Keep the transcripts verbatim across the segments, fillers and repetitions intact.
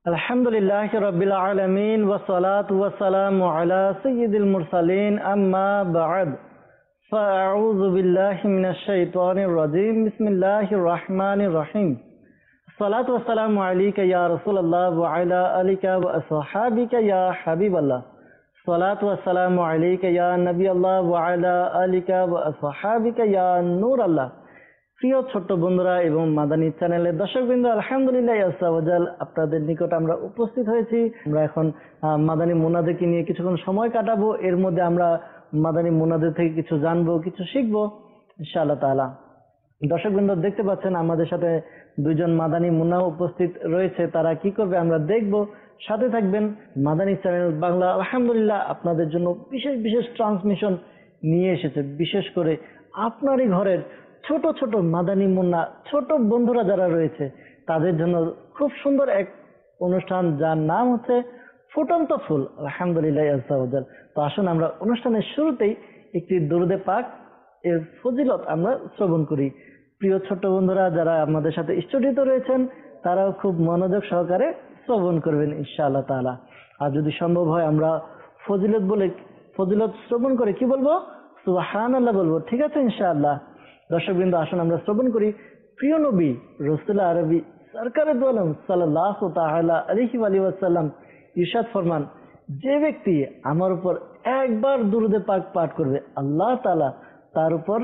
আলহামদুলিল্লাহি রাব্বিল আলামিন ওয়া সালাতু ওয়া সালামু আলা সাইয়্যিদিল মুরসালিন আম্মা বা'দ ফাআউযু বিল্লাহি মিনাশ শাইতানির রাজীম বিসমিল্লাহির রাহমানির রহিম সালাতু ওয়া সালামু আলাইকা ইয়া রাসূলুল্লাহ ওয়া আলা আলিকা ওয়া আসহাবিকা ইয়া হাবিবাল্লাহ সালাতু ওয়া সালামু আলাইকা ইয়া নবিয়াল্লাহ ওয়া আলা আলিকা ওয়া আসহাবিকা ইয়া নূরাল্লাহ। প্রিয় ছোট্ট বন্ধুরা এবং মাদানী চ্যানেলের দর্শকবৃন্দ, আলহামদুলিল্লাহ আস্তাওয়াজাল আপনাদের নিকট আমরা উপস্থিত হয়েছি। আমরা এখন মাদানী মুনাদেরকে নিয়ে কিছুক্ষণ সময় কাটাবো। এর মধ্যে আমরা মাদানী মুনাদের থেকে কিছু জানবো, কিছু শিখবো ইনশাআল্লাহ তাআলা। দর্শকবৃন্দ, দেখতে পাচ্ছেন আমাদের সাথে দুইজন মাদানী মুন্না উপস্থিত রয়েছে। তারা কি করবে আমরা দেখবো, সাথে থাকবেন। মাদানী চ্যানেল বাংলা আলহামদুলিল্লাহ আপনাদের জন্য বিশেষ বিশেষ ট্রান্সমিশন নিয়ে এসেছে। বিশেষ করে আপনারই ঘরের ছোট ছোট মাদানী মুন্না ছোট বন্ধুরা যারা রয়েছে তাদের জন্য খুব সুন্দর এক অনুষ্ঠান, যার নাম হচ্ছে ফুটন্ত ফুল। আলহামদুলিল্লাহ আস্তাওয়াজাল। তো আসুন আমরা অনুষ্ঠানের শুরুতেই একটি দরুদে পাক এর ফজিলত আমরা শ্রবণ করি। প্রিয় ছোট্ট বন্ধুরা যারা আমাদের সাথে স্টুডিওতে রয়েছেন তারাও খুব মনোযোগ সহকারে শ্রবণ করবেন ইনশাআল্লাহ তাআলা। আর যদি সম্ভব হয় আমরা ফজিলত বলে ফজিলত শ্রবণ করে কি বলবো, সুবহানাল্লাহ বলবো। ঠিক আছে ইনশাআল্লাহ। দর্শকবৃন্দ, আসুন আমরা শ্রবণ করি। প্রিয় নবী রাসূল আরবি সরকারে দু আলম সাল্লাল্লাহু তাআলা আলাইহি ওয়া সাল্লাম ইরশাদ ফরমান, যে ব্যক্তি আমার উপর একবার দুরূদে পাক পাঠ করবে আল্লাহ তাআলা তার উপর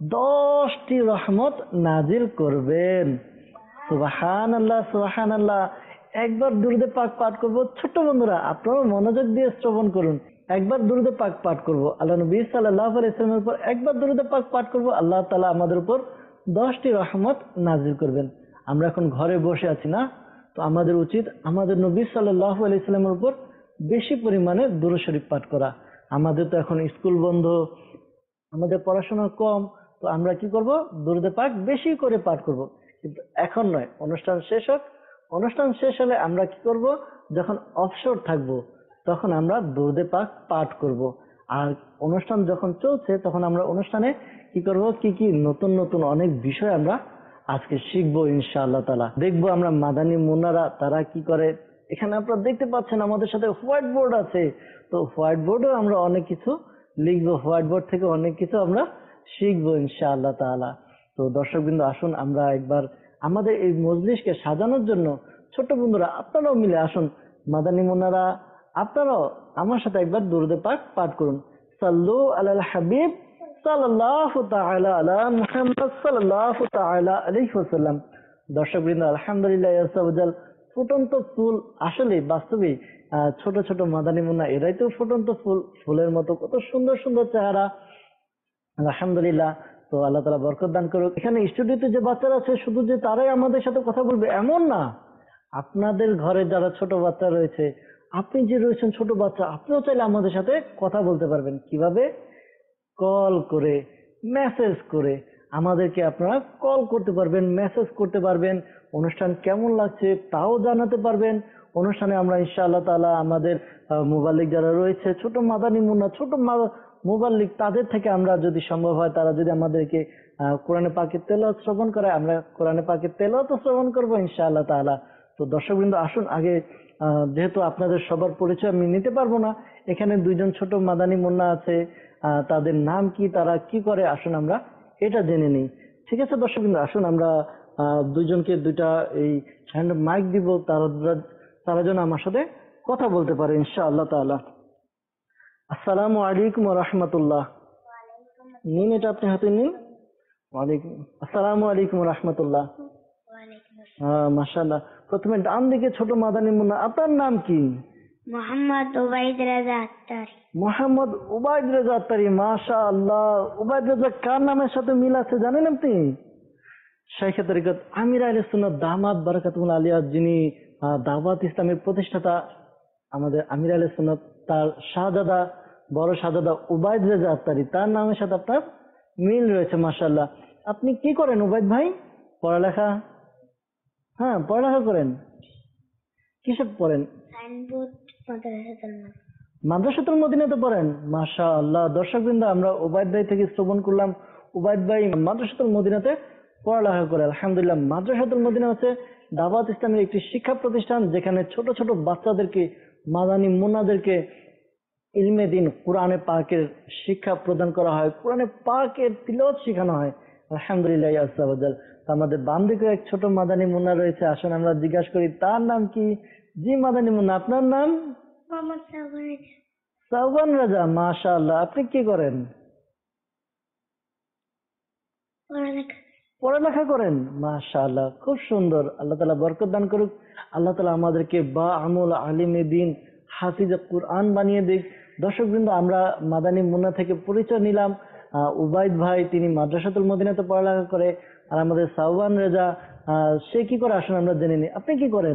দশটি রহমত নাজিল করবেন। সুবহানাল্লাহ সুবহানাল্লাহ। একবার দুরূদে পাক পাঠ করব। ছোট্ট বন্ধুরা আপনারা মনোযোগ দিয়ে শ্রবণ করুন। একবার দুরূদে পাক পাঠ করব আল্লাহ নবী সাল্লাল্লাহু আলাইহি ওয়াসাল্লামের উপর, একবার দুরূদে পাক পাঠ করব আল্লাহ তাআলা আমাদের উপর দশটি রহমত নাজিল করবেন। আমরা এখন ঘরে বসে আছি না, তো আমাদের উচিত আমাদের নবী সাল্লাল্লাহু আলাইহি ওয়াসাল্লামের উপর বেশি পরিমাণে দুরূদ শরীফ পাঠ করা। আমাদের তো এখন স্কুল বন্ধ, আমাদের পড়াশোনা কম, তো আমরা কি করব, দুরূদে পাক বেশি করে পাঠ করব। কিন্তু এখন নয়, অনুষ্ঠান শেষ হোক। অনুষ্ঠান শেষ হলে আমরা কি করব, যখন অবসর থাকবো তখন আমরা দুরূদে পাক পাঠ করব। আর অনুষ্ঠান যখন চলছে তখন আমরা অনুষ্ঠানে কি করব, কি কি নতুন নতুন অনেক বিষয় আমরা আজকে শিখবো ইনশাআল্লাহ তাআলা। দেখবো আমরা মাদানী মুন্নারা তারা কি করে। এখানে আপনারা দেখতে পাচ্ছেন আমাদের সাথে হোয়াইট বোর্ড আছে, তো হোয়াইট বোর্ডেও আমরা অনেক কিছু লিখবো। হোয়াইট বোর্ড থেকে অনেক কিছু আমরা শিখবো ইনশাআল্লাহ তাআলা। তো দর্শকবৃন্দ, আসুন আমরা একবার আমাদের এই মজলিসকে সাজানোর জন্য ছোট্ট বন্ধুরা আপনারাও মিলে আসুন। মাদানী মুন্নারা আপনারাও আমার সাথে একবার দুরূদে পাক পাঠ করুন। সাল্লু আলাল হাবিব সাল্লাল্লাহু তাআলা আলা মুহাম্মদ সাল্লাল্লাহু তাআলা আলাইহি ওয়াসাল্লাম। দর্শকবৃন্দ, আলহামদুলিল্লাহ আস্তাওয়াজাল। ফুটন্ত ফুল আসলে বাস্তবে ছোট ছোট মাদানী মুন্না এরাই তো ফুটন্ত ফুল। ফুলের মতো কত সুন্দর সুন্দর চেহারা। আলহামদুলিল্লাহ। তো আল্লাহ তাআলা বরকত দান করুক। এখানে স্টুডিওতে যে বাচ্চারা আছে শুধু যে তারাই আমাদের সাথে কথা বলবে এমন না, আপনাদের ঘরে যারা ছোট বাচ্চা রয়েছে, আপনি যে রয়েছেন ছোট বাচ্চা, আপনিও চাইলে আমাদের সাথে কথা বলতে পারবেন। কিভাবে? কল করে, মেসেজ করে আমাদেরকে আপনারা কল করতে পারবেন, মেসেজ করতে পারবেন। অনুষ্ঠান কেমন লাগছে তাও জানাতে পারবেন। অনুষ্ঠানে আমরা ইনশাআল্লাহ তাআলা আমাদের মুবাল্লিগ যারা রয়েছে, ছোট মাদানী মুন্না ছোট মুবাল্লিগ, তাদের থেকে আমরা যদি সম্ভব হয় তারা যদি আমাদেরকে কোরআনে পাকের তেলাওয়াত শ্রবণ করে, আমরা কোরআনে পাকের তেলাওয়াত শ্রবণ করবো ইনশাআল্লাহ তাআলা। তো দর্শকবৃন্দ, আসুন আগে যেহেতু আপনাদের সবার পরিচয় আমি নিতে পারবো না, এখানে দুইজন ছোট মাদানী মুন্না আছে, তাদের নাম কি, তারা কি করে, আসুন আমরা এটা জেনে নিই। ঠিক আছে দর্শকবৃন্দ, আসুন আমরা দুইজনকে দুইটা এই হ্যান্ড মাইক দিব, তারা তারা যেন আমার সাথে কথা বলতে পারে ইনশাআল্লাহ তাআলা। আসসালামু আলাইকুম ওয়া রাহমাতুল্লাহ। নিন, এটা আপনি হাতে নিন। ওয়ালাইকুম আসসালামু আলাইকুম ওয়া রাহমাতুল্লাহ। হ্যাঁ মাশাআল্লাহ। প্রথমে ডান দিকে ছোট মাদানী মুন্না, আপনার নাম কি? মোহাম্মদ উবাইদ রাজা আত্তারি। মোহাম্মদ উবাইদ রাজা আত্তারি, মাশাআল্লাহ। উবাইদ রাজা কার নামের সাথে মিল আছে জানেন আপনি? শাইখে তরিকত আমির আহলে সুন্নাত দামাত বারাকাতুল আলিয়া, যিনি দাওয়াত ইসলামের প্রতিষ্ঠাতা, আমাদের আমির আহলে সুন্নাত, তার শাহজাদা, বড় শাহজাদা উবাইদ রাজা আত্তারি, তার নামের সাথে আপনার মিল রয়েছে মাশাআল্লাহ। আপনি কি করেন উবাইদ ভাই? পড়ালেখা? হ্যাঁ পড়ালেখা করেন। কিসব পড়েন? মাদ্রাসাতুল মদিনাতে পড়েন, মাশাআল্লাহ। দর্শকবৃন্দ, আমরা উবাইদ ভাই থেকে শ্রবণ করলাম উবাইদ ভাই মাদ্রাসাতুল মদিনাতে পড়ালেখা করে। আলহামদুলিল্লাহ। মাদ্রাসাতুল মদিনা হচ্ছে দাওয়াত ইসলামের একটি শিক্ষা প্রতিষ্ঠান, যেখানে ছোট ছোট বাচ্চাদেরকে, মাদানী মুন্নাদেরকে ইলমে দিন, কোরআনে পাকের শিক্ষা প্রদান করা হয়, কোরআনে পাকের তিলাওয়াত শেখানো হয়। আলহামদুলিল্লাহ আজ্জা ওয়া জাল। আমাদের বাম দিকে এক ছোট মাদানী মুন্না রয়েছে, আসুন আমরা জিজ্ঞাসা করি তার নাম কি। জি মাদানী মুন্না, আপনার নাম? মোহাম্মদ সাউবান রাজা। সাউবান রাজা, মাশাআল্লাহ। আপনি কি করেন? পড়ালেখা। পড়ালেখা করেন, মাশাআল্লাহ, খুব সুন্দর। আল্লাহ তাআলা বরকত দান করুক। আল্লাহ তাআলা আমাদেরকে বা আমল আলিমে দিন, হাফিজে কুরআন বানিয়ে দিক। দর্শকবৃন্দ, আমরা মাদানী মুন্না থেকে পরিচয় নিলাম। আহ, উবাইদ ভাই তিনি মাদ্রাসাতুল মদিনাতে পড়ালেখা করে, আর আমাদের সাউবান রেজা আহ, সে কি করে আসুন আমরা জেনে নিই। আপনি কি করেন?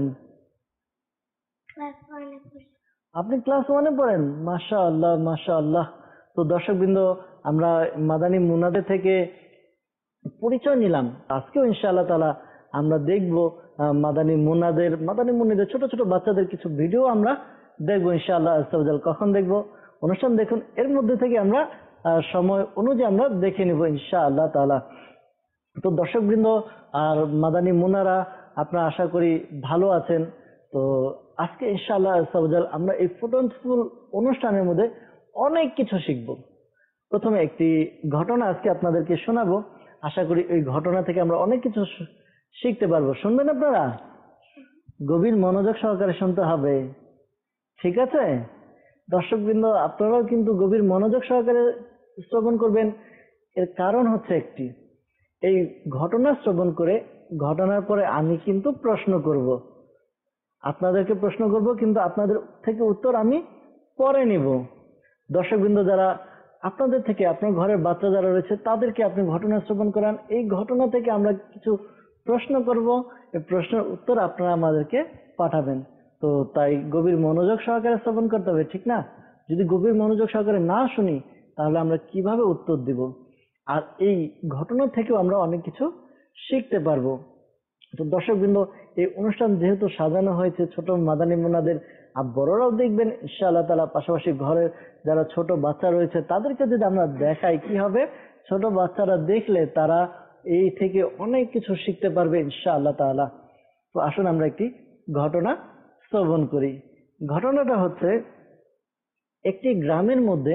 ক্লাস ওয়ানে পড়ি। আপনি ক্লাস ওয়ানে পড়েন, মাশাআল্লাহ মাশাআল্লাহ। তো দর্শকবৃন্দ, আমরা মাদানী মুন্নাদের থেকে পরিচয় নিলাম। আজকেও ইনশাআল্লাহ তাআলা আমরা দেখবো আহ, মাদানী মুন্নাদের মাদানী মুন্নিদের ছোট ছোট বাচ্চাদের কিছু ভিডিও আমরা দেখবো ইনশাআল্লাহ আজ্জা ওয়া জাল। কখন দেখবো? অনুষ্ঠান দেখুন, এর মধ্যে থেকে আমরা আহ, সময় অনুযায়ী আমরা দেখে নিব ইনশাআল্লাহ তাআলা। তো দর্শকবৃন্দ আর মাদানী মুন্নারা, আপনারা আশা করি ভালো আছেন। তো আজকে ইনশাআল্লাহ আজ্জা ওয়া জাল আমরা এই ফুটনফুল অনুষ্ঠানের মধ্যে অনেক কিছু শিখব। প্রথমে একটি ঘটনা আজকে আপনাদেরকে শোনাবো। আশা করি এই ঘটনা থেকে আমরা অনেক কিছু শি- শিখতে পারবো। শুনবেন আপনারা? গভীর মনোযোগ সহকারে শুনতে হবে, ঠিক আছে? দর্শকবৃন্দ, আপনারাও কিন্তু গভীর মনোযোগ সহকারে শ্রবণ করবেন। এর কারণ হচ্ছে একটি, এই ঘটনা শ্রবণ করে ঘটনার পরে আমি কিন্তু প্রশ্ন করব, আপনাদেরকে প্রশ্ন করব, কিন্তু আপনাদের থেকে উত্তর আমি পরে নিব। দর্শকবৃন্দ, যারা আপনাদের থেকে, আপনার ঘরের বাচ্চা যারা রয়েছে তাদেরকে আপনি ঘটনা শ্রবণ করান। এই ঘটনা থেকে আমরা কিছু প্রশ্ন করব, এই প্রশ্নের উত্তর আপনারা আমাদেরকে পাঠাবেন। তো তাই গভীর মনোযোগ সহকারে শ্রবণ করতে হবে, ঠিক না? যদি গভীর মনোযোগ সহকারে না শুনি তাহলে আমরা কিভাবে উত্তর দিব? আর এই ঘটনা থেকেও আমরা অনেক কিছু শিখতে পারবো। তো দর্শকবৃন্দ, এই অনুষ্ঠান যেহেতু সাজানো হয়েছে ছোট মাদানী মুন্নাদের, আর বড়রাও দেখবেন ইনশাআল্লাহ তাআলা। পাশাপাশি ঘরের যারা ছোট বাচ্চা রয়েছে তাদেরকে যদি আমরা দেখাই, কি হবে? ছোট বাচ্চারা দেখলে তারা এই থেকে অনেক কিছু শিখতে পারবে ইনশাআল্লাহ তাআলা। তো আসুন আমরা একটি ঘটনা শ্রবণ করি। ঘটনাটা হচ্ছে, একটি গ্রামের মধ্যে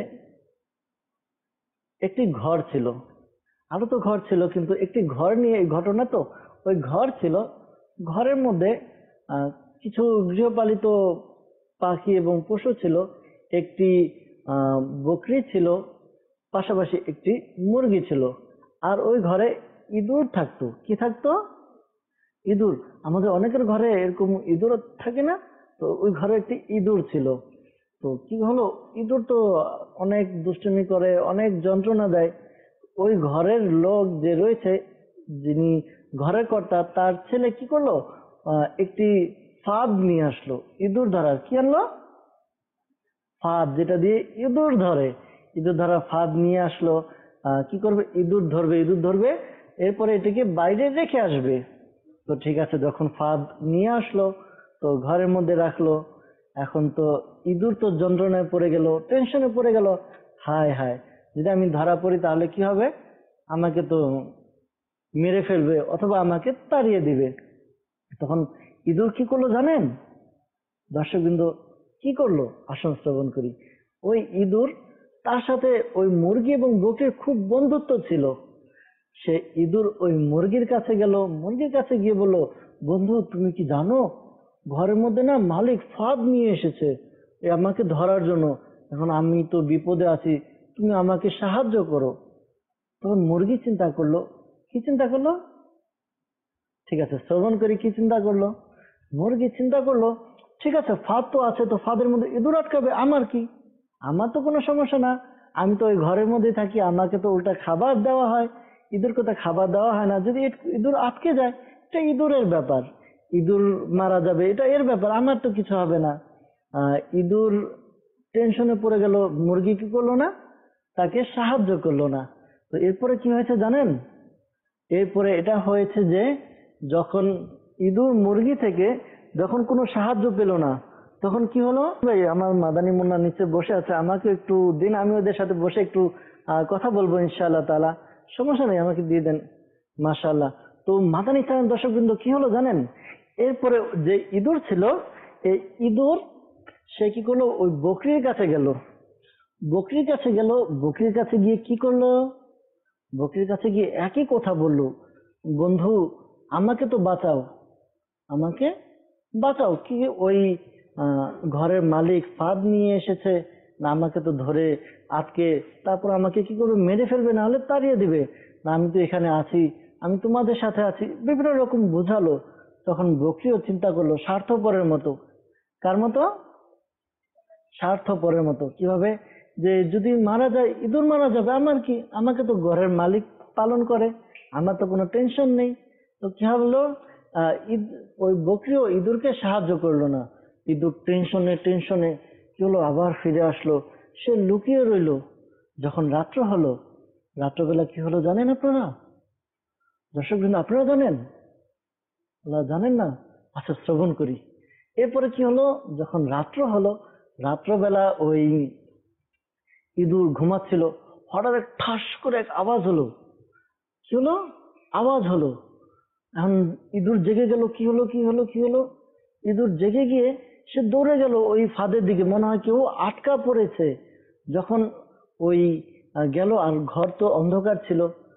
একটি ঘর ছিল। আরো তো ঘর ছিল, কিন্তু একটি ঘর নিয়ে এই ঘটনা। তো ওই ঘর ছিল, ঘরের মধ্যে আহ, কিছু গৃহপালিত পাখি এবং পশু ছিল। একটি আহ, বকরি ছিল, পাশাপাশি একটি মুরগি ছিল। আর ওই ঘরে ইঁদুর থাকতো। কি থাকতো? ইঁদুর। আমাদের অনেকের ঘরে এরকম ইঁদুর থাকে না? তো ওই ঘরে একটি ইঁদুর ছিল। তো কি হলো, ইঁদুর তো অনেক দুষ্টুমি করে, অনেক যন্ত্রণা দেয়। ওই ঘরের লোক যে রয়েছে, যিনি ঘরের কর্তা, তার ছেলে কি করলো, আহ, একটি ফাঁদ নিয়ে আসলো ইঁদুর ধরার। কি আনলো? ফাঁদ, যেটা দিয়ে ইঁদুর ধরে। ইঁদুর ধরার ফাঁদ নিয়ে আসলো। আহ, কি করবে? ইঁদুর ধরবে, ইঁদুর ধরবে, এরপরে এটাকে বাইরে রেখে আসবে। তো ঠিক আছে, যখন ফাঁদ নিয়ে আসলো তো ঘরের মধ্যে রাখলো। এখন তো ইঁদুর তো যন্ত্রণায় পড়ে গেল, টেনশনে পড়ে গেল। হায় হায়, যদি আমি ধরা পড়ি তাহলে কি হবে? আমাকে তো মেরে ফেলবে অথবা আমাকে তাড়িয়ে দিবে। তখন ইঁদুর কি করলো জানেন? দর্শকবৃন্দ, কি করলো আসুন শ্রবণ করি। ওই ইঁদুর, তার সাথে ওই মুরগি এবং বকরির খুব বন্ধুত্ব ছিল। সে ইঁদুর ওই মুরগির কাছে গেল, মুরগির কাছে গিয়ে বলল, বন্ধু তুমি কি জানো, ঘরের মধ্যে না মালিক ফাঁদ নিয়ে এসেছে এ আমাকে ধরার জন্য। এখন আমি তো বিপদে আছি, তুমি আমাকে সাহায্য করো। তখন মুরগি চিন্তা করলো। কি চিন্তা করলো? ঠিক আছে, শ্রবণ করি কি চিন্তা করলো। মুরগি চিন্তা করলো, ঠিক আছে ফাঁদ তো আছে, তো ফাঁদের মধ্যে ইঁদুর আটকাবে, আমার কি, আমার তো কোনো সমস্যা না, আমি তো ওই ঘরের মধ্যে থাকি, আমাকে তো উল্টা খাবার দেওয়া হয়, ইঁদুরকে তো খাবার দেওয়া হয় না। যদি ইঁদুর আটকে যায়, এটা ইঁদুরের ব্যাপার, ইঁদুর মারা যাবে, এটা এর ব্যাপার, আমার তো কিছু হবে না। আহ ইঁদুর টেনশনে পড়ে গেল। মুরগি কি করলো না, তাকে সাহায্য করলো না। তো এরপরে কি হয়েছে জানেন? এরপরে এটা হয়েছে যে, যখন ইঁদুর মুরগি থেকে যখন কোনো সাহায্য পেল না, তখন কি হলো, ভাই আমার মাদানী মুন্না নিচে বসে আছে, আমাকে একটু দিন, আমি ওদের সাথে বসে একটু আহ, কথা বলবো ইনশাআল্লাহ তাআলা। সমস্যা নেই, আমাকে দিয়ে দেন। মাশাআল্লাহ। তো মাদানী চান দর্শকবৃন্দ, কি হলো জানেন? এরপরে যে ইঁদুর ছিল, এই ইঁদুর সে কি করলো, ওই বকরির কাছে গেল। বকরির কাছে গেল, বকরির কাছে গিয়ে কি করলো, বকরির কাছে গিয়ে একই কথা বললো, বন্ধু আমাকে তো বাঁচাও, আমাকে বাঁচাও। কি ওই আহ, ঘরের মালিক ফাঁদ নিয়ে এসেছে, না আমাকে তো ধরে আটকে তারপর আমাকে কি করবে, মেরে ফেলবে, না হলে তাড়িয়ে দিবে, না আমি তো এখানে আছি, আমি তোমাদের সাথে আছি, বিভিন্ন রকম বোঝালো। তখন বকরিও চিন্তা করলো স্বার্থপরের মতো। কার মতো? স্বার্থপরের মতো। কিভাবে? যে যদি মারা যায়, ইঁদুর মারা যাবে, আমার কি, আমাকে তো ঘরের মালিক পালন করে, আমার তো কোনো টেনশন নেই। তো কি হলো, আহ ঈদ ওই বকরিও ইঁদুরকে সাহায্য করলো না। ইঁদুর টেনশনে টেনশনে কি হলো, আবার ফিরে আসলো, সে লুকিয়ে রইলো। যখন রাত্র হলো, রাত্রবেলা কি হলো জানেন আপনারা? দর্শক বৃন্দ, আপনারা জানেন? আল্লাহ জানেন না? আচ্ছা, শ্রবণ করি। এরপরে কি হলো, যখন রাত্র হলো, রাত্রবেলা ওই ইঁদুর ঘুমাচ্ছিল, হঠাৎ এক ঠাস করে এক আওয়াজ হলো। কি হলো? আওয়াজ হলো। এখন ইঁদুর জেগে গেল, কি হলো কি হলো কি হলো, ইঁদুর জেগে গিয়ে সে দৌড়ে গেল ওই ফাঁদের দিকে, মনে হয় কেউ আটকা পড়েছে। যখন ওই আহ, গেল, আর ঘর তো অন্ধকার ছিল,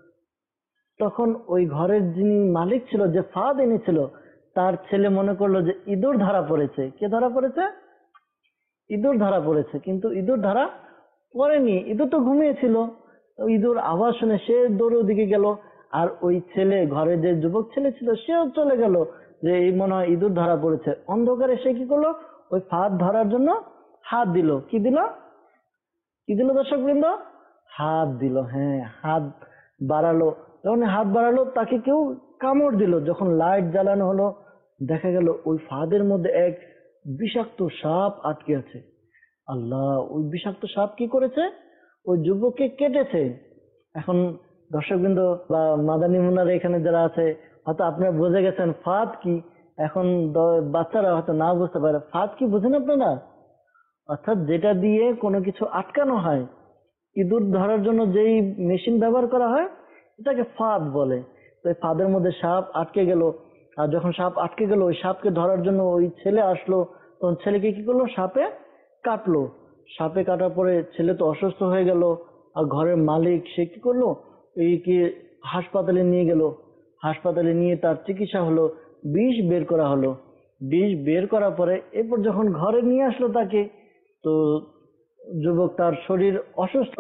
তখন ওই ঘরের যিনি মালিক ছিল, যে ফাঁদ এনেছিল, তার ছেলে মনে করলো যে ইঁদুর ধরা পড়েছে। কে ধরা পড়েছে? ইঁদুর ধরা পড়েছে। কিন্তু ইঁদুর ধরা পড়েনি, ইঁদুর তো ঘুমিয়েছিল। ইঁদুর আওয়াজ শুনে সে দৌড়ে ওদিকে গেল, আর ওই ছেলে, ঘরে যে যুবক ছেলে ছিল, সেও চলে গেল, যে এই মনে হয় ইঁদুর ধরা পড়েছে। অন্ধকারে সে কি করলো, ওই ফাঁদ ধরার জন্য হাত দিল। কি দিল? কি দিল দর্শক বৃন্দ? হাত দিল। হ্যাঁ, হাত বাড়ালো। যখন হাত বাড়ালো, তাকে কেউ কামড় দিল। যখন লাইট জ্বালানো হলো, দেখা গেল ওই ফাঁদের মধ্যে এক বিষাক্ত সাপ আটকে আছে। আল্লাহ! ওই বিষাক্ত সাপ কি করেছে, ওই যুবককে কেটেছে। এখন দর্শকবৃন্দ বা মাদানী মুন্নারা এখানে যারা আছে, হয়তো আপনারা বুঝে গেছেন ফাঁদ কি। এখন দ- বাচ্চারা হয়তো না বুঝতে পারে ফাঁদ কি, বুঝেন আপনারা? অর্থাৎ যেটা দিয়ে কোনো কিছু আটকানো হয়, ইঁদুর ধরার জন্য যেই মেশিন ব্যবহার করা হয়, এটাকে ফাঁদ বলে। তো এই ফাঁদের মধ্যে সাপ আটকে গেল। আর যখন সাপ আটকে গেল, ওই সাপকে ধরার জন্য ওই ছেলে আসলো। তখন ছেলেকে কি করলো, সাপে কাটলো। সাপে কাটার পরে ছেলে তো অসুস্থ হয়ে গেল। আর ঘরের মালিক সে কি করলো, এই কি হাসপাতালে নিয়ে গেল। হাসপাতালে নিয়ে তার চিকিৎসা হলো, বিষ বের করা হলো। বিষ বের করার পরে এরপর যখন ঘরে নিয়ে আসলো তাকে, তো যুবক, তার শরীর অসুস্থ,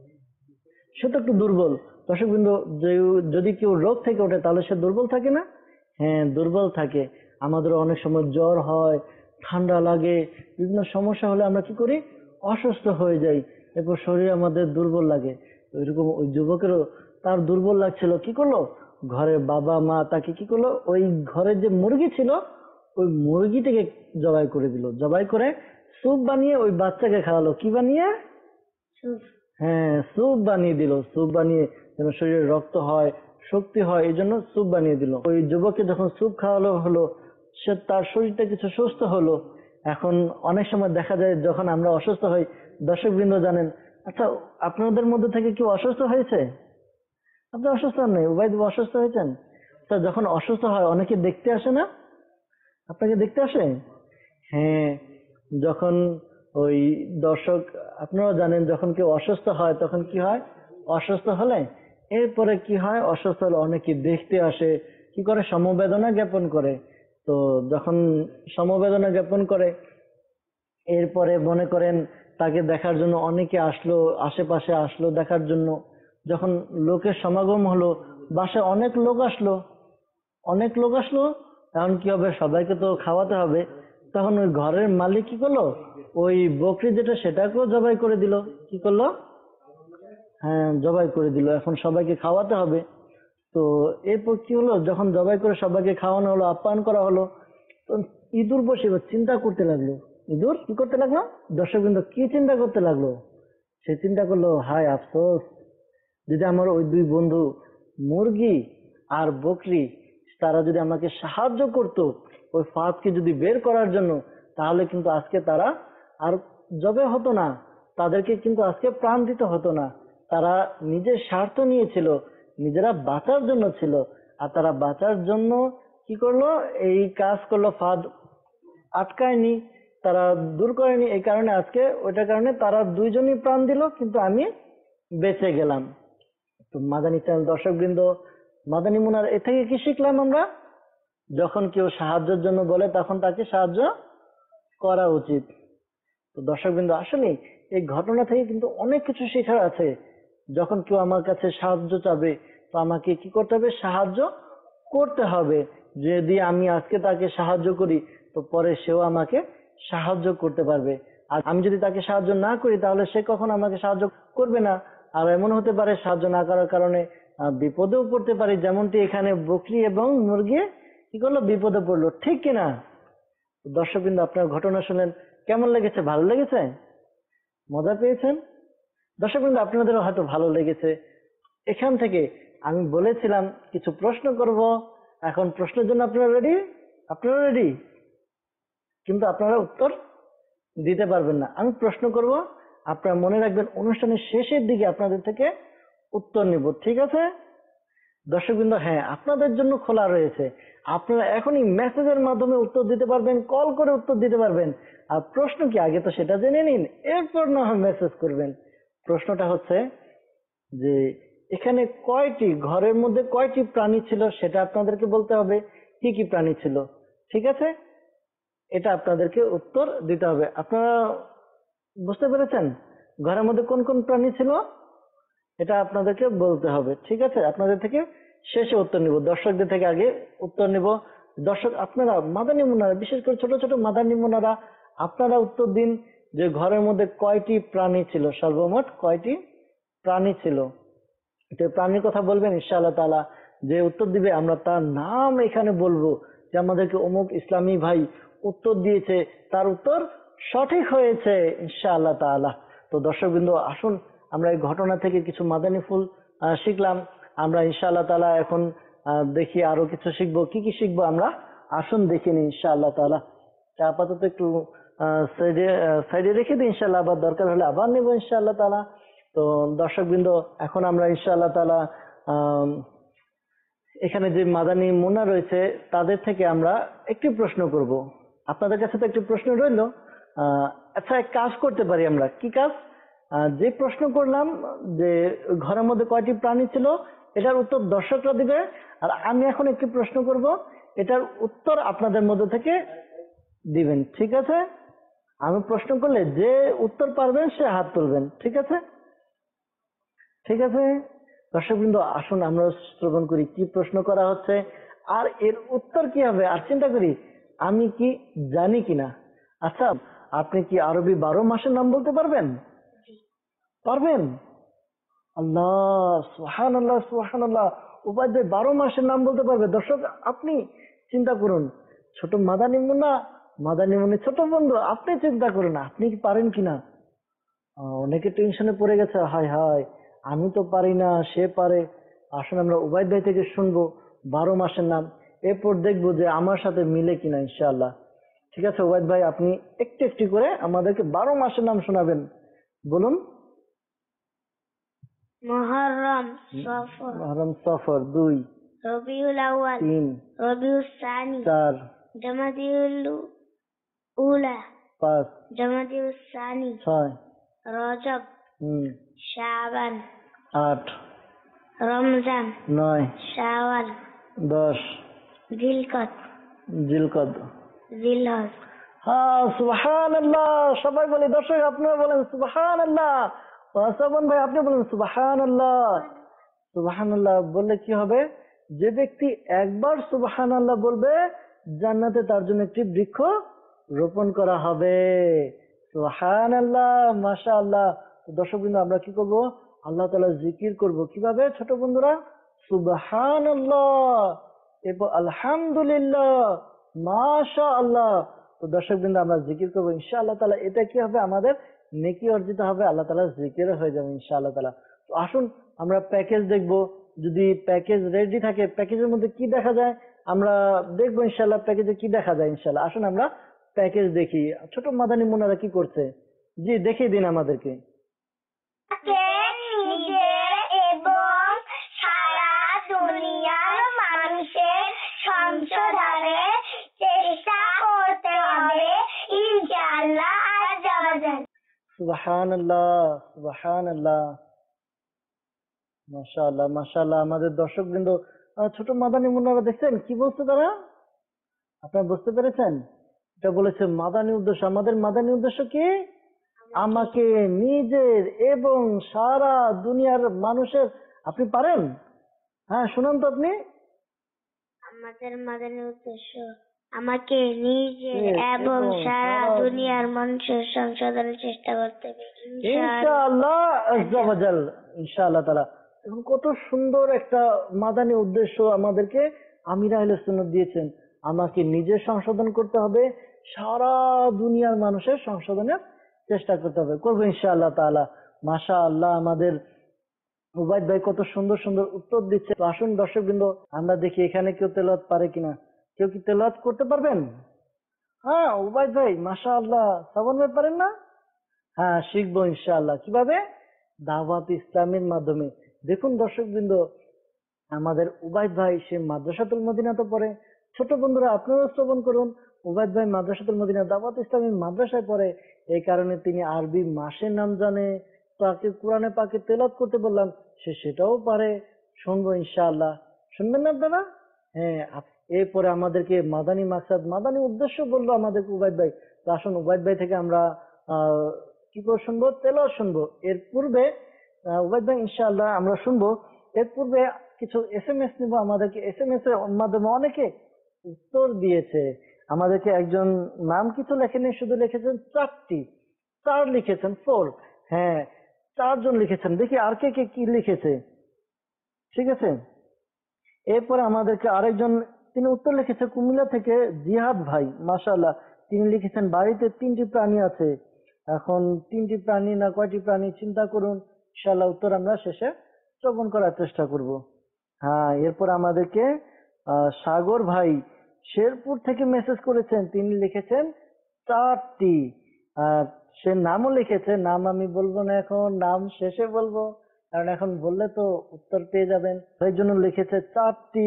সে তো একটু দুর্বল। দর্শক বিন্দু, যদি কেউ রোগ থেকে ওঠে তাহলে সে দুর্বল থাকে না? হ্যাঁ, দুর্বল থাকে। আমাদের অনেক সময় জ্বর হয়, ঠান্ডা লাগে, বিভিন্ন সমস্যা হলে আমরা কি করি, অসুস্থ হয়ে যাই। এরপর শরীর আমাদের দুর্বল লাগে। ওইরকম ওই যুবকেরও তার দুর্বল লাগছিল, কি করলো, ঘরের বাবা মা তাকে কি করলো, ওই ঘরের যে মুরগি ছিল, ওই মুরগিটাকে জবাই করে দিল। জবাই করে স্যুপ বানিয়ে ওই বাচ্চাকে খাওয়ালো। কি বানিয়ে? Soup. হ্যাঁ, স্যুপ বানিয়ে দিল। স্যুপ বানিয়ে যেন শরীরে রক্ত হয়, শক্তি হয়, এই জন্য স্যুপ বানিয়ে দিল। ওই যুবককে যখন স্যুপ খাওয়ালো হলো, সে তার শরীরটা কিছু সুস্থ হলো। এখন অনেক সময় দেখা যায় যখন আমরা অসুস্থ হই, দর্শকবৃন্দ জানেন, আচ্ছা আপনাদের মধ্যে থেকে কেউ অসুস্থ হয়েছে? আপনি অসুস্থ হন নাই, উবাইদ অসুস্থ হয়েছেন? তা যখন অসুস্থ হয় অনেকে দেখতে আসে না? আপনাকে দেখতে আসে? হ্যাঁ, যখন ওই দর্শক, আপনারা জানেন যখন কেউ অসুস্থ হয় তখন কি হয়, অসুস্থ হলে এরপরে কি হয়, অসুস্থ হলে অনেকে দেখতে আসে, কি করে, সমবেদনা জ্ঞাপন করে। তো যখন সমবেদনা জ্ঞাপন করে, এরপরে মনে করেন তাকে দেখার জন্য অনেকে আসলো, আশেপাশে আসলো দেখার জন্য। যখন লোকের সমাগম হলো, বাসায় অনেক লোক আসলো, অনেক লোক আসলো, এখন কি হবে, সবাইকে তো খাওয়াতে হবে। তখন ওই ঘরের মালিক কি করলো, ওই বকরি যেটা সেটাকেও জবাই করে দিল। কি করলো? হ্যাঁ, জবাই করে দিল। এখন সবাইকে খাওয়াতে হবে। তো এরপর কি হলো, যখন জবাই করে সবাইকে খাওয়ানো হলো, আপ্যায়ন করা হলো, তো ইঁদুর বসে এবার চিন্তা করতে লাগলো। ইঁদুর কি করতে লাগলো? দর্শকবৃন্দ কি চিন্তা করতে লাগলো? সে চিন্তা করলো, হায় আফসোস, যদি আমার ওই দুই বন্ধু মুরগি আর বকরি, তারা যদি আমাকে সাহায্য করত ওই ফাঁদকে যদি বের করার জন্য, তাহলে কিন্তু আজকে তারা আর জবে হতো না, তাদেরকে কিন্তু আজকে প্রাণ দিতে হতো না। তারা নিজের স্বার্থ নিয়েছিল, নিজেরা বাঁচার জন্য ছিল। আর তারা বাঁচার জন্য কি করলো, এই কাজ করলো, ফাঁদ আটকায়নি, তারা দূর করেনি, এই কারণে আজকে ওইটার কারণে তারা দুইজনই প্রাণ দিল, কিন্তু আমি বেঁচে গেলাম। তো মাদানী চ্যানেল দর্শকবৃন্দ, মাদানী মুনার এ থেকে কি শিখলাম আমরা? যখন কেউ সাহায্যের জন্য বলে তখন তাকে সাহায্য করা উচিত। তো দর্শকবৃন্দ, আসলে এই ঘটনা থেকে কিন্তু অনেক কিছু শেখার আছে। যখন কেউ আমার কাছে সাহায্য চাবে, তো আমাকে কি করতে হবে? সাহায্য করতে হবে। যদি আমি আজকে তাকে সাহায্য করি, তো পরে সেও আমাকে সাহায্য করতে পারবে। আর আমি যদি তাকে সাহায্য না করি, তাহলে সে কখনো আমাকে সাহায্য করবে না। আর এমন হতে পারে সাহায্য না করার কারণে আহ, বিপদেও পড়তে পারি, যেমনটি এখানে বকরি এবং মুরগি কি করলো? বিপদে পড়লো, ঠিক কিনা? দর্শকবৃন্দ, আপনার ঘটনা শুনেন, কেমন লেগেছে? ভালো লেগেছে? মজা পেয়েছেন? দর্শকবৃন্দ, আপনাদেরও হয়তো ভালো লেগেছে। এখান থেকে আমি বলেছিলাম কিছু প্রশ্ন করব। এখন প্রশ্নের জন্য আপনারা রেডি? আপনারা রেডি? কিন্তু আপনারা উত্তর দিতে পারবেন না। আমি প্রশ্ন করব, আপনারা মনে রাখবেন অনুষ্ঠানের শেষের দিকে আপনাদের থেকে উত্তর নিব, ঠিক আছে? দর্শকবৃন্দ, হ্যাঁ, আপনাদের জন্য খোলা রয়েছে। আপনারা এখনই মেসেজের মাধ্যমে উত্তর দিতে পারবেন, কল করে উত্তর দিতে পারবেন। আর প্রশ্ন কি, আগে তো সেটা জেনে নিন, এরপর না হয় মেসেজ করবেন। প্রশ্নটা হচ্ছে যে এখানে কয়টি ঘরের মধ্যে কয়টি প্রাণী ছিল, সেটা আপনাদেরকে বলতে হবে। কি কি প্রাণী ছিল, ঠিক আছে? এটা আপনাদেরকে উত্তর দিতে হবে। আপনারা বুঝতে পেরেছেন ঘরের মধ্যে কোন কোন প্রাণী ছিল? এটা আপনাদেরকে বলতে হবে, ঠিক আছে? আপনাদের থেকে শেষে উত্তর নিব, দর্শকদের থেকে আগে উত্তর নিব। দর্শক, আপনারা মাদানী মুন্নারা, বিশেষ করে ছোট ছোট মাদানী মুন্নারা, আপনারা উত্তর দিন যে ঘরের মধ্যে কয়টি প্রাণী ছিল, সর্বমোট কয়টি প্রাণী ছিল। তো প্রাণীর কথা বলবেন ইনশাআল্লাহ তাআলা। যে উত্তর দিবে আমরা তার নাম এখানে বলবো, যে আমাদেরকে অমুক ইসলামী ভাই উত্তর দিয়েছে, তার উত্তর সঠিক হয়েছে ইনশাআল্লাহ তাআলা। তো দর্শকবৃন্দ, আসুন আমরা এই ঘটনা থেকে কিছু মাদানী ফুল আহ, শিখলাম। আমরা ইনশাআল্লাহ তাআলা এখন আহ, দেখি আরো কিছু শিখবো। কি কি শিখবো আমরা? আসুন দেখে নিই ইনশাআল্লাহ তাআলা। তা আপাতত একটু সাইডে সাইডে রেখে দিই, ইনশাআল্লাহ আবার দরকার হলে আবার নেবো ইনশাআল্লাহ তাআলা। তো দর্শকবৃন্দ, এখন আমরা ইনশাআল্লাহ তাআলা আহ এখানে যে মাদানী মুন্না রয়েছে তাদের থেকে আমরা একটি প্রশ্ন করব। আপনাদের কাছে তো একটি প্রশ্ন রইল। আহ আচ্ছা, এক কাজ করতে পারি আমরা। কি কাজ? আহ, যে প্রশ্ন করলাম যে ঘরের মধ্যে কয়টি প্রাণী ছিল, এটার উত্তর দর্শকরা দিবে। আর আমি এখন একটি প্রশ্ন করব, এটার উত্তর আপনাদের মধ্যে থেকে দিবেন, ঠিক আছে? আমি প্রশ্ন করলে যে উত্তর পারবেন সে হাত তুলবেন, ঠিক আছে? ঠিক আছে দর্শকবৃন্দ, আসুন আমরা শ্রবণ করি কি প্রশ্ন করা হচ্ছে, আর এর উত্তর কি হবে। আর চিন্তা করি আমি কি জানি কিনা। আচ্ছা, আপনি কি আরবি বারো মাসের নাম বলতে পারবেন? পারবেন? আল্লাহ, সুবহানাল্লাহ, সুবহানাল্লাহ। উপাধ্য বারো মাসের নাম বলতে পারবে। দর্শক, আপনি চিন্তা করুন, ছোট মাদানী মুন্না, মাদানী মুন্নি ছোট বন্ধু, আপনি চিন্তা করুন আপনি কি পারেন কিনা। আহ, অনেকে টেনশনে পড়ে গেছে, হায় হায় আমি তো পারি না, সে পারে। আসলে আমরা উবাইদ ভাই থেকে শুনবো বারো মাসের নাম, এরপর দেখবো যে আমার সাথে মিলে কিনা ইনশাআল্লাহ। ঠিক আছে উবাইদ ভাই, আপনি একটু একটু করে আমাদেরকে বারো মাসের নাম শোনাবেন, বলুন। মুহররম, সফর, মহরম, সফর দুই, রবিউল আউয়াল, তিন, রবিউল সানি, চার, জামাদিউল উলা, পাঁচ, জামাদিউল সানি, ছয়, রজব, হম, শাবান, আট, রমজান, নয়, শাওয়াল, দশ, জিলকদ, জিলকদ। জিলহজ। হ্যাঁ, সুবহানাল্লাহ। সবাই বলি, দর্শক আপনারা বলেন সুবহানাল্লাহ। শ্রবণ ভাই আপনি বলেন সুবহানাল্লাহ। সুবহানাল্লাহ বললে কি হবে? যে ব্যক্তি একবার সুবহানাল্লাহ বলবে, জান্নাতে তার জন্য একটি বৃক্ষ রোপণ করা হবে। সুবহানাল্লাহ, মাশাআল্লাহ। দর্শকবৃন্দ, আমরা কি করব? আল্লাহ তাআলা জিকির করব। কিভাবে ছোট বন্ধুরা? সুবহানাল্লাহ, এরপর আলহামদুলিল্লাহ, মাশাআল্লাহ। তো দর্শকবৃন্দ, আমরা জিকির করবো ইনশাআল্লাহ তাআলা। এটা কি হবে? আমাদের নেকি অর্জিত হবে, আল্লাহ তাআলা জিকিরও হয়ে যাবে ইনশাআল্লাহ তাআলা। তো আসুন আমরা প্যাকেজ দেখবো। যদি প্যাকেজ রেডি থাকে, প্যাকেজের মধ্যে কি দেখা যায় আমরা দেখবো ইনশাআল্লাহ। প্যাকেজে কি দেখা যায় ইনশাআল্লাহ, আসুন আমরা প্যাকেজ দেখি। ছোট মাদানী মুন্নারা কি করছে, জি দেখিয়ে দিন আমাদেরকে। নিজে এবং সারা দুনিয়ার মানুষের সংশোধন সুবহানাল্লাহ, সুবহানাল্লাহ। মাশাআল্লাহ, মাশাআল্লাহ। আমাদের দর্শকবৃন্দ, আহ, ছোট মাদানী মুন্নারা দেখছেন কি বলছে তারা? আপনারা বুঝতে পেরেছেন? এটা বলেছে মাদানী উদ্দেশ্য। আমাদের মাদানী উদ্দেশ্য কি? আমাকে নিজের এবং সারা দুনিয়ার মানুষের, আপনি পারেন? হ্যাঁ, শুনুন তো আপনি। আমাদের মাদানী উদ্দেশ্য আমাকে নিজের এ, এবং এবং সারা সারা দুনিয়ার মানুষের সংশোধনের চেষ্টা করতে হবে ইনশাআল্লাহ। ইনশাআল্লাহ আজ্জা ওয়াজাল, ইনশাআল্লাহ তাআলা। এখন কত সুন্দর একটা মাদানী উদ্দেশ্য আমাদেরকে আমির আহলে সুন্নাত দিয়েছেন। আমাকে নিজে সংশোধন করতে হবে, সারা দুনিয়ার মানুষের সংশোধনের চেষ্টা করতে হবে, করবো ইনশাআল্লাহ তাআলা। মাশাআল্লাহ, আমাদের উবাইদ ভাই কত সুন্দর সুন্দর উত্তর দিচ্ছে। তো আসুন দর্শকবৃন্দ, আমরা দেখি এখানে কেউ তেলাওয়াত পারে কিনা। কেউ কি তেলাওয়াত করতে পারবেন? হ্যাঁ, উবাইদ ভাই মাশাআল্লাহ। শ্রাবণ ভাই পারেন না? হ্যাঁ, শিখবো ইনশাআল্লাহ। কিভাবে? দাওয়াত ইসলামের মাধ্যমে। দেখুন দর্শকবৃন্দ, আমাদের উবাইদ ভাই সে মাদ্রাসাতুল মদিনাতে পড়ে। ছোট বন্ধুরা, আপনারাও শ্রবণ করুন। উবাইদ ভাই মাদ্রাসাতুল মদিনা দাওয়াত ইসলামী মাদ্রাসায় পড়ে, এই কারণে তিনি আরবি মাসের নাম জানে। তাকে কোরআনে পাকে তেলাওয়াত করতে বললাম, সে সেটাও পারে। শুনবো ইনশাআল্লাহ। শুনবেন না আপনারা? হ্যাঁ, আপ- এরপরে আমাদেরকে মাদানী মাকসাদ, মাদানী উদ্দেশ্য বললো আমাদেরকে উবাইদ ভাই। তো আসুন উবাইদ ভাই থেকে আমরা আহ কি করে শুনবো? তেলাওয়াত শুনবো। এর পূর্বে আহ, উবাইদ ভাই ইনশাআল্লাহ আমরা শুনবো। এর পূর্বে কিছু এস এম এস নিব। আমাদেরকে এস এম এস এর মাধ্যমে অনেকে উত্তর দিয়েছে। আমাদেরকে একজন নাম কিছু লেখেনি, শুধু লিখেছেন চারটি, চার লিখেছেন, ফোর। হ্যাঁ, চারজন লিখেছেন। দেখি আর কে কে কি লিখেছে। ঠিক আছে, এরপরে আমাদেরকে আরেকজন, তিনি উত্তর লিখেছে কুমিল্লা থেকে জিহাদ ভাই, মাশাআল্লাহ। তিনি লিখেছেন বাড়িতে তিনটি প্রাণী আছে। এখন তিনটি প্রাণী না কয়টি প্রাণী চিন্তা করুন। ইনশাআল্লাহ উত্তর আমরা শেষে শ্রবণ করার চেষ্টা করব। হ্যাঁ, এরপর আমাদেরকে আহ, সাগর ভাই শেরপুর থেকে মেসেজ করেছেন। তিনি লিখেছেন চারটি। আর সে নামও লিখেছে, নাম আমি বলবো না এখন, নাম শেষে বলবো, কারণ এখন বললে তো উত্তর পেয়ে যাবেন। সেই জন্য লিখেছে চারটি।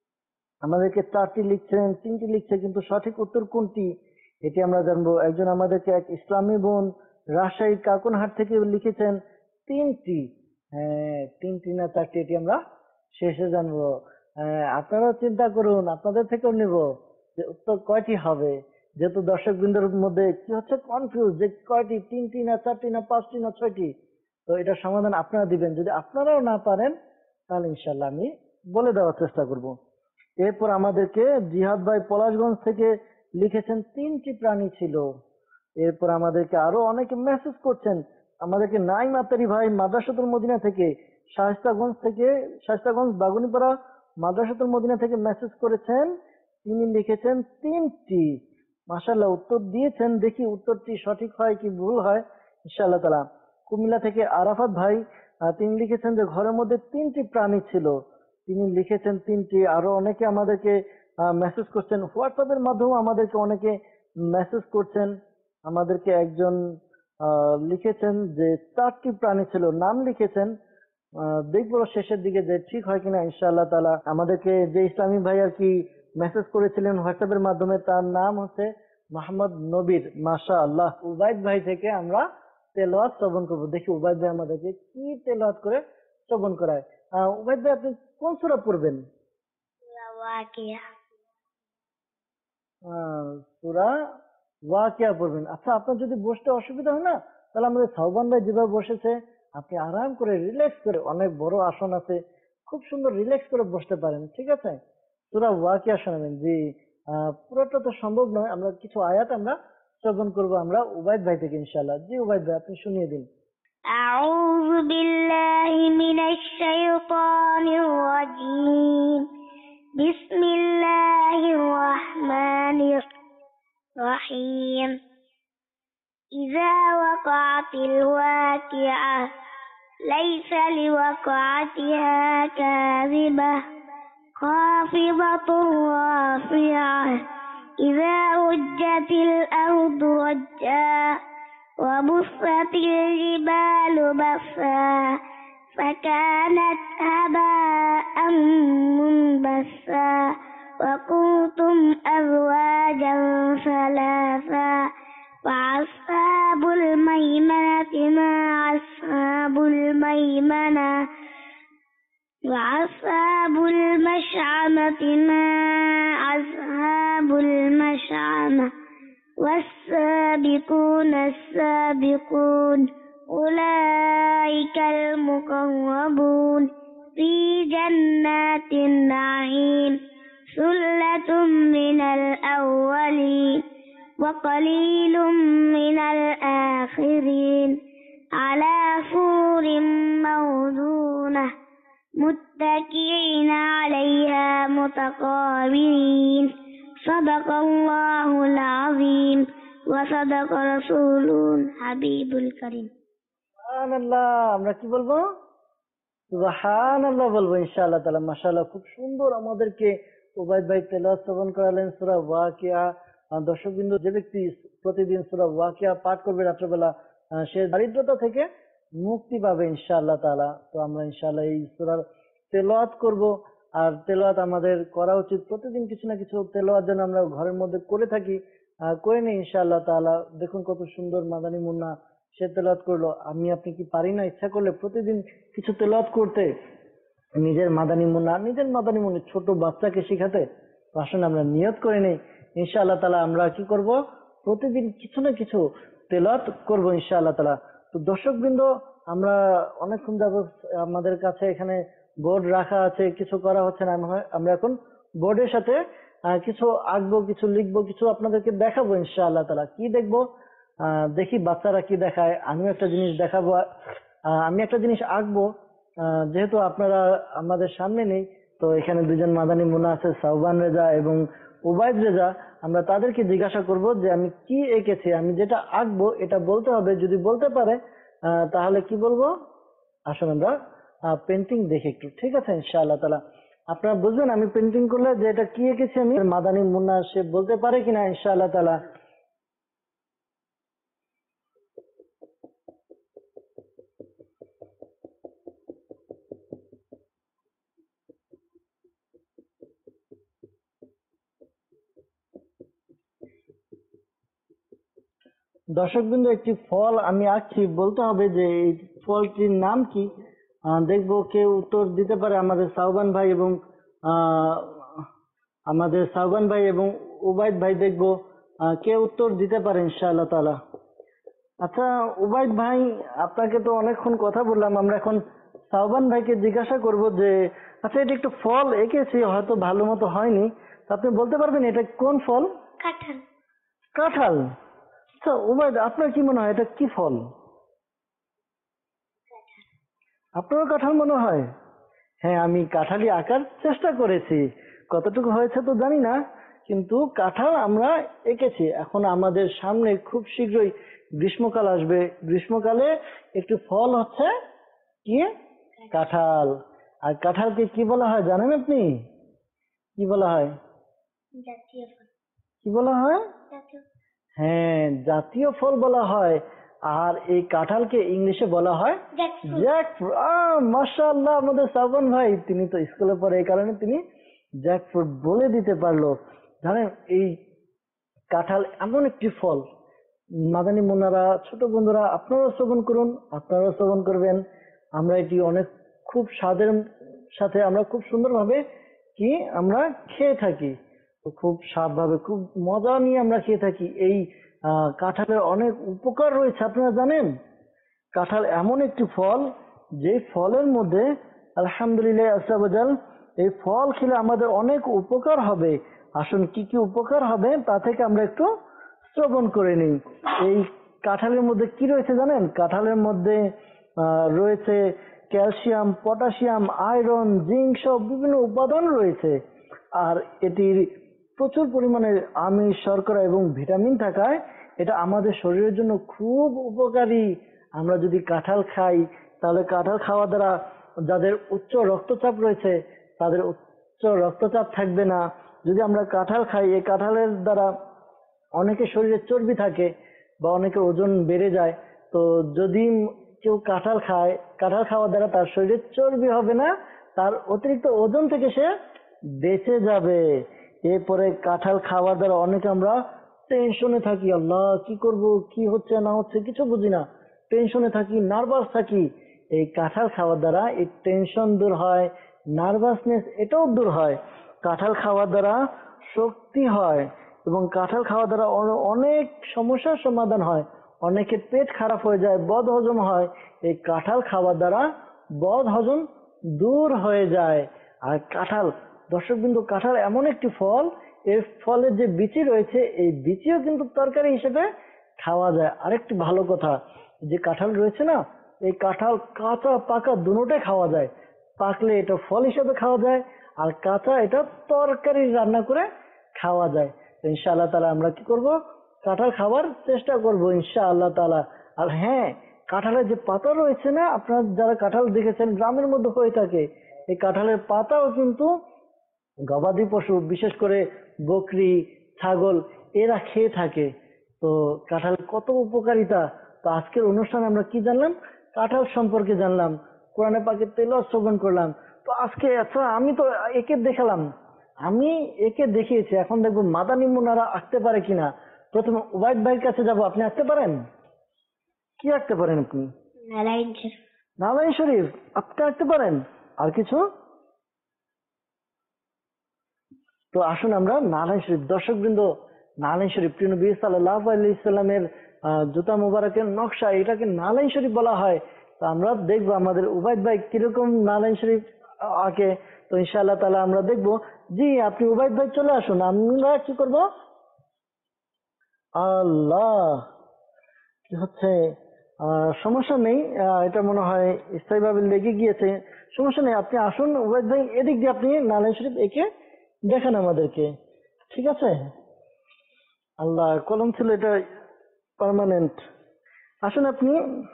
আমাদেরকে চারটি লিখছেন, তিনটি লিখছে, কিন্তু সঠিক উত্তর কোনটি এটি আমরা জানবো। একজন আমাদেরকে এক ইসলামী বোন রাজশাহীর কাকুনহাট থেকে লিখেছেন তিনটি। হ্যাঁ, তিনটি না চারটি এটি আমরা শেষে জানবো। হ্যাঁ, আপনারাও চিন্তা করুন, আপনাদের থেকেও নিব যে উত্তর কয়টি হবে। যেহেতু দর্শক বৃন্দের মধ্যে কি হচ্ছে, কনফিউজ যে কয়টি, তিনটি না চারটি না পাঁচটি না ছয়টি। তো এটার সমাধান আপনারা দিবেন। যদি আপনারাও না পারেন তাহলে ইনশাল্লাহ আমি বলে দেওয়ার চেষ্টা করব। এরপর আমাদেরকে জিহাদ ভাই পলাশগঞ্জ থেকে লিখেছেন তিনটি প্রাণী ছিল। এরপর আমাদেরকে আরো অনেকে মেসেজ করছেন। আমাদেরকে নাইম আতারি ভাই মাদ্রাসাতুল মদিনা থেকে, শায়েস্তাগঞ্জ থেকে, শায়েস্তাগঞ্জ বাগুনিপাড়া মাদ্রাসাতুল মদিনা থেকে মেসেজ করেছেন। তিনি লিখেছেন তিনটি। মাশাআল্লাহ, উত্তর দিয়েছেন। দেখি উত্তরটি সঠিক হয় কি ভুল হয় ইনশাআল্লাহ তাআলা। কুমিল্লা থেকে আরাফাত ভাই, আহ, তিনি লিখেছেন যে ঘরের মধ্যে তিনটি প্রাণী ছিল। তিনি লিখেছেন তিনটি। আরো অনেকে আমাদেরকে মেসেজ করছেন, হোয়াটসঅ্যাপের মাধ্যমে আমাদেরকে অনেকে মেসেজ করছেন। আমাদেরকে একজন আহ, লিখেছেন যে চারটি প্রাণী ছিল, নাম লিখেছেন। আহ, দেখবো শেষের দিকে যে ঠিক হয় কিনা ইনশাআল্লাহ তাআলা। আমাদেরকে যে ইসলামী ভাই আর কি মেসেজ করেছিলেন হোয়াটসঅ্যাপের মাধ্যমে, তার নাম হচ্ছে মোহাম্মদ নবীর। মাশাআল্লাহ, উবাইদ ভাই থেকে আমরা তেলাওয়াত শ্রবণ করবো। দেখি উবাইদ ভাই আমাদেরকে কি তেলাওয়াত করে শ্রবণ করায়। আহ, উবাইদ ভাই আপনি কোন সূরা পড়বেন? সূরা ওয়াকিয়া। আহ, সূরা ওয়াকিয়া পড়বেন। আচ্ছা, আপনার যদি বসতে অসুবিধা হয় না, তাহলে আমাদের সাউবান ভাই যেভাবে বসেছে, আপনি আরাম করে রিল্যাক্স করে, অনেক বড় আসন আছে, খুব সুন্দর রিল্যাক্স করে বসতে পারেন। ঠিক আছে, সূরা ওয়াকিয়া শোনাবেন। জি, আহ, পুরোটা তো সম্ভব নয়, আমরা কিছু আয়াত আমরা শ্রবণ করবো আমরা উবাইদ ভাই থেকে ইনশাআল্লাহ। জি উবাইদ ভাই, আপনি শুনিয়ে দিন। أعوذ بالله من الشيطان الرجيم. بسم الله الرحمن الرحيم. إذا وقعت الواقعة ليس لوقعتها كاذبة خافضة رافعة. إذا رجت الأرض رجا وبست الجبال بسا فكانت هباء منبثا وكنتم أزواجا ثلاثا فأصحاب الميمنة المشعمة ما أصحاب المشعمة والسابقون السابقون أولئك المقربون في جنات النعيم ثلة من الأولين وقليل من الآخرين على سور موضونة متكئين عليها متقابلين صدق الله العظيم وصدق رسوله الحبيب الكريم সুবহানাল্লাহ। আমরা কি বলবো? সুবহানাল্লাহ বলবো ইনশাআল্লাহ তাআলা। মাশাআল্লাহ, খুব সুন্দর আমাদেরকে উবাইদ ভাই তেলাওয়াত শ্রবণ করালেন সূরা ওয়াকিয়া। দর্শকবৃন্দ, যে ব্যক্তি প্রতিদিন সূরা ওয়াকিয়া পাঠ করবে রাত্রেবেলা, সে দারিদ্রতা থেকে মুক্তি পাবে ইনশাআল্লাহ তাআলা। তো আমরা ইনশাআল্লাহ এই সূরার তেলাওয়াত করব। আর তেলাওয়াত আমাদের করা উচিত, প্রতিদিন কিছু না কিছু তেলাওয়াত যেন আমরা ঘরের মধ্যে করে থাকি, করে নিই ইনশাআল্লাহ তাআলা। দেখুন কত সুন্দর মাদানী মুন্না সে তেলাওয়াত করলো। আমি আপনি কি পারি না ইচ্ছা করলে প্রতিদিন কিছু তেলাওয়াত করতে, নিজের মাদানী মুন্না নিজের মাদানী মুন্না ছোট বাচ্চাকে শিখাতে? আসুন আমরা নিয়ত করে নেই ইনশাআল্লাহ তাআলা। আমরা কি করব? প্রতিদিন কিছু না কিছু তেলাওয়াত করব ইনশাআল্লাহ তাআলা। তো দর্শকবৃন্দ, আমরা অনেকক্ষণ যাবত আমাদের কাছে এখানে বোর্ড রাখা আছে, কিছু করা হচ্ছে না। আমরা এখন বোর্ডের সাথে কিছু আঁকবো, কিছু লিখবো, কিছু আপনাদেরকে দেখাবো ইনশাআল্লাহ তাআলা। কি দেখবো? আহ দেখি বাচ্চারা কি দেখায়। আমিও একটা জিনিস দেখাবো, আমি একটা জিনিস আঁকবো। যেহেতু আপনারা আমাদের সামনে নেই, তো এখানে দুজন মাদানী মুন্না আছে, সাওবান রেজা এবং উবাইদ রেজা। আমরা তাদেরকে জিজ্ঞাসা করব যে আমি কি এঁকেছি, আমি যেটা আঁকবো এটা বলতে হবে। যদি বলতে পারে তাহলে কি বলবো? আসুন আমরা পেন্টিং দেখি একটু, ঠিক আছে ইনশাআল্লাহ তাআলা। আপনারা বুঝবেন আমি পেন্টিং করলে যে এটা কি এঁকেছি আমি। মাদানী মুন্না সে বলতে পারে কিনা ইনশাআল্লাহ তাআলা। দর্শকবৃন্দ, একটি ফল আমি আঁকছি, বলতে হবে যে এই ফলটির নাম কি। দেখবো কে উত্তর দিতে পারে। আমাদের সাওবান ভাই এবং আমাদের সাওবান ভাই এবং উবাইদ ভাই, দেখবো কে উত্তর দিতে পারে ইনশাআল্লাহ তাআলা। আচ্ছা উবাইদ ভাই, আপনাকে তো অনেকক্ষণ কথা বললাম, আমরা এখন সাওবান ভাইকে জিজ্ঞাসা করব যে আচ্ছা এটা একটু ফল এঁকেছি, হয়তো ভালো মতো হয়নি, আপনি বলতে পারবেন এটা কোন ফল? কাঁঠাল। কাঁঠাল? আচ্ছা উবাইদ, আপনার কি মনে হয় এটা কি ফল? আপনারও কাঁঠাল মনে হয়? হ্যাঁ, আমি কাঁঠালই আঁকার চেষ্টা করেছি, কতটুকু হয়েছে তো জানি না, কিন্তু কাঁঠাল আমরা এঁকেছি। এখন আমাদের সামনে খুব শীঘ্রই গ্রীষ্মকাল আসবে, গ্রীষ্মকালে একটু ফল হচ্ছে কি? কাঁঠাল। আর কাঁঠালকে কি বলা হয় জানেন আপনি? কি বলা হয়? জাতীয় ফল। কি বলা হয়? জাতীয়। হ্যাঁ, জাতীয় ফল বলা হয়। আর এই কাঁঠালকে ইংলিশে বলা হয় জ্যাকফ্রুট। মাশাআল্লাহ, আমাদের সাওবান ভাই তিনি তো স্কুলে পড়ে, এই কারণে তিনি জ্যাকফ্রুট বলে দিতে পারলো। জানেন এই কাঁঠাল এমন একটি ফল, মাদানী মুন্নারা, ছোট বন্ধুরা আপনারাও শ্রবণ করুন, আপনারাও শ্রবণ করবেন। আমরা এটি অনেক খুব স্বাদের সাথে আমরা খুব সুন্দরভাবে কি আমরা খেয়ে থাকি, খুব স্বাদভাবে খুব মজা নিয়ে আমরা খেয়ে থাকি। এই আহ কাঁঠালের অনেক উপকার রয়েছে, আপনারা জানেন? কাঁঠাল এমন একটি ফল যে ফলের মধ্যে আলহামদুলিল্লাহ আসাবাজাল, এই ফল খেলে আমাদের অনেক উপকার হবে। আসুন কি কি উপকার হবে তা থেকে আমরা একটু শ্রবণ করে নিই। এই কাঁঠালের মধ্যে কি রয়েছে জানেন? কাঁঠালের মধ্যে আহ রয়েছে ক্যালসিয়াম, পটাশিয়াম, আয়রন, জিঙ্ক সব বিভিন্ন উপাদান রয়েছে। আর এটির প্রচুর পরিমাণে আমিষ, শর্করা এবং ভিটামিন থাকায় এটা আমাদের শরীরের জন্য খুব উপকারী। আমরা যদি কাঁঠাল খাই তাহলে কাঁঠাল খাওয়া দ্বারা যাদের উচ্চ রক্তচাপ রয়েছে তাদের উচ্চ রক্তচাপ থাকবে না। যদি আমরা কাঁঠাল খাই, এই কাঁঠালের দ্বারা অনেকের শরীরে চর্বি থাকে বা অনেকের ওজন বেড়ে যায়। তো যদি কেউ কাঁঠাল খায়, কাঁঠাল খাওয়ার দ্বারা তার শরীরে চর্বি হবে না, তার অতিরিক্ত ওজন থেকে সে বেঁচে যাবে। এরপরে কাঁঠাল খাওয়ার দ্বারা অনেকে আমরা টেনশনে থাকি, আল্লাহ কি করব, কি হচ্ছে না হচ্ছে কিছু বুঝি না, টেনশনে থাকি, নার্ভাস থাকি। এই কাঁঠাল খাওয়ার দ্বারা এই টেনশন দূর হয়, নার্ভাসনেস এটাও দূর হয়। কাঁঠাল খাওয়ার দ্বারা শক্তি হয় এবং কাঁঠাল খাওয়ার দ্বারা অ- অনেক সমস্যার সমাধান হয়। অনেকের পেট খারাপ হয়ে যায়, বদ হজম হয়। এই কাঁঠাল খাওয়ার দ্বারা বদ হজম দূর হয়ে যায়। আর কাঁঠাল, দর্শকবিন্দু, কাঁঠাল এমন একটি ফল, এর ফলের যে বিচি রয়েছে এই বিচিও কিন্তু তরকারি হিসেবে খাওয়া যায়। আরেকটি ভালো কথা, যে কাঁঠাল রয়েছে না, এই কাঁঠাল কাঁচা পাকা দুটোটাই খাওয়া যায়। পাকলে এটা ফল হিসেবে খাওয়া যায়, আর কাঁচা এটা তরকারি রান্না করে খাওয়া যায়। তো ইনশাআল্লাহ তাআলা আমরা কি করব, কাঁঠাল খাওয়ার চেষ্টা করব ইনশাআল্লাহ তাআলা। আর হ্যাঁ, কাঁঠালের যে পাতা রয়েছে না, আপনারা যারা কাঁঠাল দেখেছেন গ্রামের মধ্যে হয়ে থাকে, এই কাঁঠালের পাতাও কিন্তু গবাদি পশু, বিশেষ করে বকরি, ছাগল, এরা খেয়ে থাকে। তো কাঁঠাল কত উপকারিতা। তো আজকের অনুষ্ঠানে আমরা কি জানলাম, কাঁঠাল সম্পর্কে জানলাম, কোরআনে পাকের তেলাওয়াত শ্রবণ করলাম। তো আজকে আচ্ছা, আমি তো একে দেখালাম, আমি একে দেখিয়েছি, এখন দেখবো মাদানী মুনারা আঁকতে পারে কিনা। প্রথমে উবাইদ ভাইয়ের কাছে যাব, আপনি আঁকতে পারেন? কি আঁকতে পারেন আপনি? নারায়ণ শরীফ। নারায়ণ শরীফ আপনি আঁকতে পারেন? আর কিছু? তো আসুন আমরা নারায়ণ শরীফ, দর্শকবৃন্দ, নারায়ণ শরীফ প্রিয় নবী সাল্লাল্লাহু আলাইহি সাল্লামের জুতা মুবারকের নকশা, এটাকে নারায়ণ শরীফ বলা হয়। তো আমরা দেখবো আমাদের উবাইদ ভাই কিরকম নারায়ণ শরীফ আঁকে। তো ইনশাআল্লাহ তাআলা আমরা দেখবো। জি, আপনি উবাইদ ভাই চলে আসুন, আমরা কি করব। আল্লাহ, কি হচ্ছে? আহ সমস্যা নেই, আহ, এটা মনে হয় স্থায়ীভাবে লেগে গিয়েছে। সমস্যা নেই, আপনি আসুন উবাইদ ভাই, এদিক দিয়ে আপনি নারায়ণ শরীফ এঁকে দেখান আমাদেরকে, ঠিক আছে? আল্লাহ, কলম ছিল এটা পার্মানেন্ট। আসুন আপনি,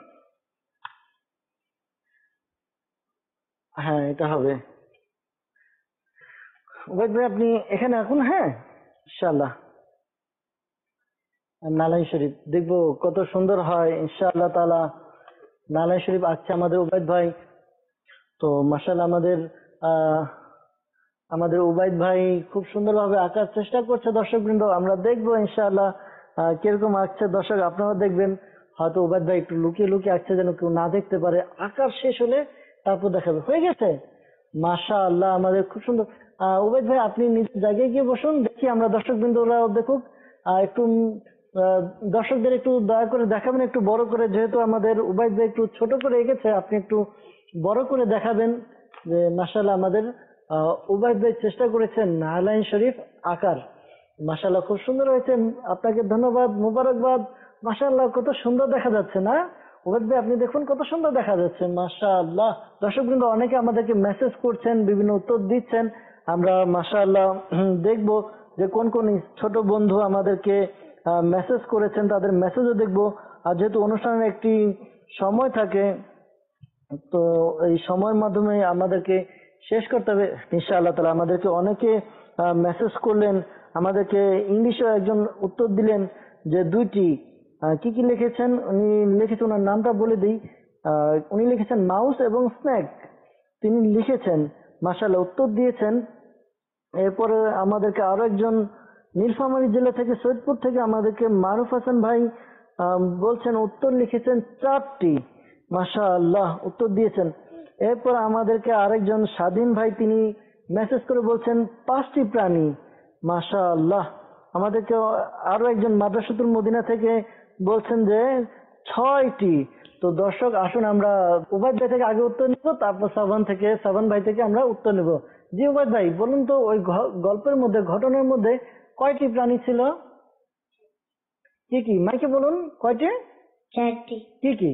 হ্যাঁ এটা হবে। ওয়েট ভাই আপনি এখানে এখন, হ্যাঁ ইনশাআল্লাহ। নারায়ণ শরীফ দেখবো কত সুন্দর হয় ইনশাআল্লাহ তাআলা। নারায়ণ শরীফ আঁকছে আমাদের উবাইদ ভাই। তো মাশাআল্লাহ, আমাদের আহ আমাদের উবাইদ ভাই খুব সুন্দরভাবে আঁকার চেষ্টা করছে। দর্শকবৃন্দ, আমরা দেখবো ইনশাআল্লাহ আহ, কিরকম আঁকছে। দর্শক আপনারা দেখবেন, হয়তো উবাইদ ভাই একটু লুকিয়ে লুকিয়ে আঁকছে যেন কেউ না দেখতে পারে। আঁকার শেষ হলে তারপর দেখাবে। হয়ে গেছে মাশাআল্লাহ, আমাদের খুব সুন্দর। আহ উবাইদ ভাই আপনি নিজের জায়গায় গিয়ে বসুন, দেখি আমরা দর্শকবৃন্দরাও দেখুক। আহ একটু আহ, দর্শকদের একটু দয়া করে দেখাবেন, একটু বড় করে, যেহেতু আমাদের উবাইদ ভাই একটু ছোট করে এঁকেছে, আপনি একটু বড় করে দেখাবেন যে মাশাআল্লাহ আমাদের আহ উবাইদ ভাই চেষ্টা করেছেন নারায়ণ শরীফ আকার। মাশাআল্লাহ খুব সুন্দর হয়েছে, আপনাকে ধন্যবাদ, মুবারকবাদ। মাশাআল্লাহ কত সুন্দর দেখা যাচ্ছে না উবাইদ ভাই, আপনি দেখুন কত সুন্দর দেখা যাচ্ছে মাশাআল্লাহ। দর্শকবৃন্দ অনেকে আমাদেরকে মেসেজ করছেন, বিভিন্ন উত্তর দিচ্ছেন। আমরা মাশাআল্লাহ দেখবো যে কোন কোন ছোট বন্ধু আমাদেরকে মেসেজ করেছেন, তাদের মেসেজও দেখবো। আর যেহেতু অনুষ্ঠানের একটি সময় থাকে, তো এই সময়ের মাধ্যমে আমাদেরকে শেষ করতে হবে ইনশাআল্লাহ তাআলা। আমাদেরকে অনেকে মেসেজ করলেন, আমাদেরকে ইংলিশেও একজন উত্তর দিলেন যে দুইটি, আহ, কি কি লিখেছেন উনি লিখেছেন, ওনার নামটা বলে দিই। আহ, উনি লিখেছেন মাউস এবং স্ন্যাক, তিনি লিখেছেন মাশাআল্লাহ উত্তর দিয়েছেন। এরপরে আমাদেরকে আরো একজন নীলফামারী জেলা থেকে, সৈয়দপুর থেকে আমাদেরকে মারুফ হাসান ভাই আহ, বলছেন উত্তর লিখেছেন চারটি, মাশাআল্লাহ উত্তর দিয়েছেন। এরপর আমাদেরকে আরেকজন স্বাধীন ভাই, তিনি মেসেজ করে বলছেন পাঁচটি প্রাণী, মাশাআল্লাহ। আমাদেরকে আরো একজন মাদ্রাসাতুল মদিনা থেকে বলছেন যে ছয়টি। তো দর্শক আসুন আমরা উবাইদ ভাই থেকে আগে উত্তর নিব, তারপর সাবান থেকে, সাবান ভাই থেকে আমরা উত্তর নিব। জি উবাইদ ভাই বলুন তো, ওই গল্পের মধ্যে, ঘটনার মধ্যে কয়টি প্রাণী ছিল? কি কি মাইকে বলুন, কয়টি? চারটি। কি কি?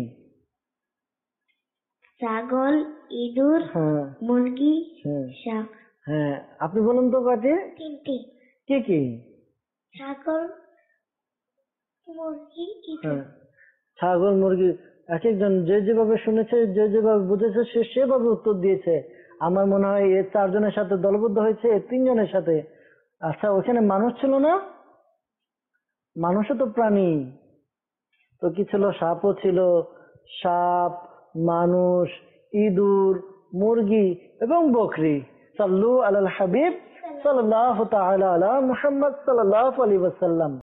ছাগল, ইঁদুর, হ্যাঁ মুরগি, হ্যাঁ সাপ। হ্যাঁ, আপনি বলুন তো কয়টি? তিনটি। কি কি? ছাগল, মুরগি, ইঁদুর। হ্যাঁ, ছাগল, মুরগি। এক একজন যে যেভাবে শুনেছে, যে যেভাবে বুঝেছে, সে সেভাবে উত্তর দিয়েছে। আমার মনে হয় এ চারজনের সাথে দলবদ্ধ হয়েছে, এ তিনজনের সাথে। আচ্ছা, ওখানে মানুষ ছিল না? মানুষও তো প্রাণী। তো কি ছিল? সাপও ছিল, সাপ, মানুষ, ইঁদুর, মুরগি এবং বকরি। সাল্লু আলাল হাবিব সাল্লাল্লাহু তাআলা আলা মুহাম্মদ সাল্লাল্লাহু আলাইহি ওয়াসাল্লাম।